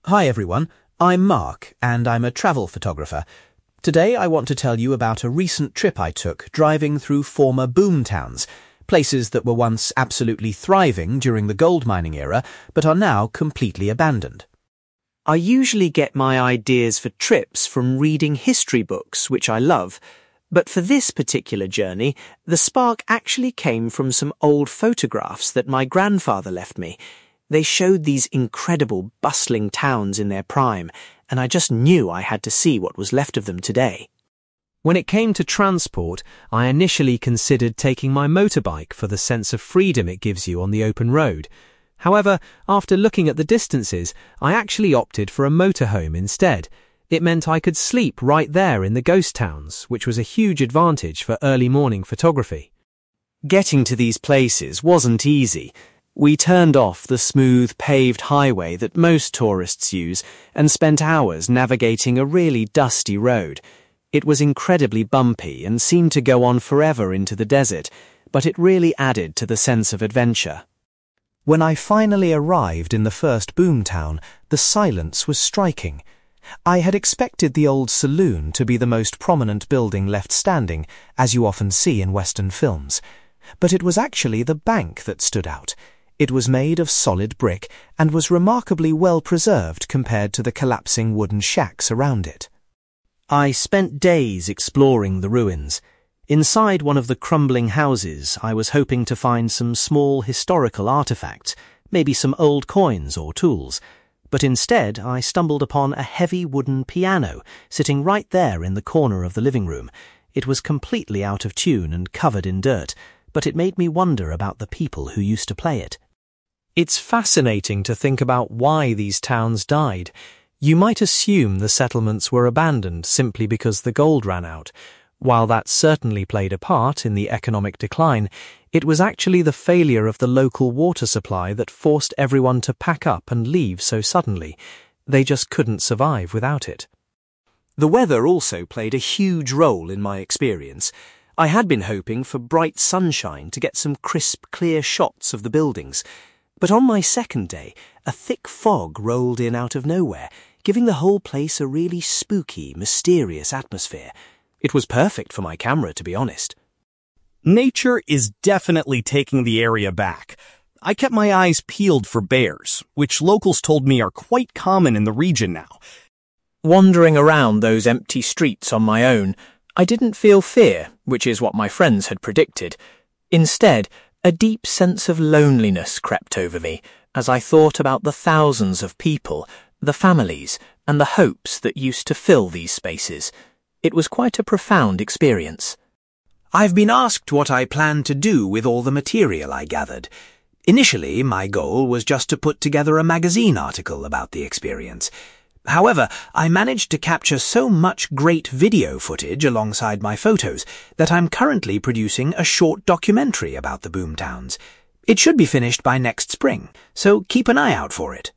Hi everyone, I'm Mark and I'm a travel photographer. Today I want to tell you about a recent trip I took driving through former boom towns, places that were once absolutely thriving during the gold mining era but are now completely abandoned. I usually get my ideas for trips from reading history books, which I love, but for this particular journey, the spark actually came from some old photographs that my grandfather left me. They showed these incredible, bustling towns in their prime, and I just knew I had to see what was left of them today. When it came to transport, I initially considered taking my motorbike for the sense of freedom it gives you on the open road. However, after looking at the distances, I actually opted for a motorhome instead. It meant I could sleep right there in the ghost towns, which was a huge advantage for early morning photography. Getting to these places wasn't easy. We turned off the smooth, paved highway that most tourists use and spent hours navigating a really dusty road. It was incredibly bumpy and seemed to go on forever into the desert, but it really added to the sense of adventure. When I finally arrived in the first boom town, the silence was striking. I had expected the old saloon to be the most prominent building left standing, as you often see in Western films. But it was actually the bank that stood out. It was made of solid brick and was remarkably well preserved compared to the collapsing wooden shacks around it. I spent days exploring the ruins. Inside one of the crumbling houses, I was hoping to find some small historical artifacts, maybe some old coins or tools. But instead, I stumbled upon a heavy wooden piano sitting right there in the corner of the living room. It was completely out of tune and covered in dirt, but it made me wonder about the people who used to play it. It's fascinating to think about why these towns died. You might assume the settlements were abandoned simply because the gold ran out. While that certainly played a part in the economic decline, it was actually the failure of the local water supply that forced everyone to pack up and leave so suddenly. They just couldn't survive without it. The weather also played a huge role in my experience. I had been hoping for bright sunshine to get some crisp, clear shots of the buildings. But on my second day, a thick fog rolled in out of nowhere, giving the whole place a really spooky, mysterious atmosphere. It was perfect for my camera, to be honest. Nature is definitely taking the area back. I kept my eyes peeled for bears, which locals told me are quite common in the region now. Wandering around those empty streets on my own, I didn't feel fear, which is what my friends had predicted. Instead, a deep sense of loneliness crept over me as I thought about the thousands of people, the families, and the hopes that used to fill these spaces. It was quite a profound experience. I've been asked what I plan to do with all the material I gathered. Initially, my goal was just to put together a magazine article about the experience. However, I managed to capture so much great video footage alongside my photos that I'm currently producing a short documentary about the boom towns. It should be finished by next spring, so keep an eye out for it.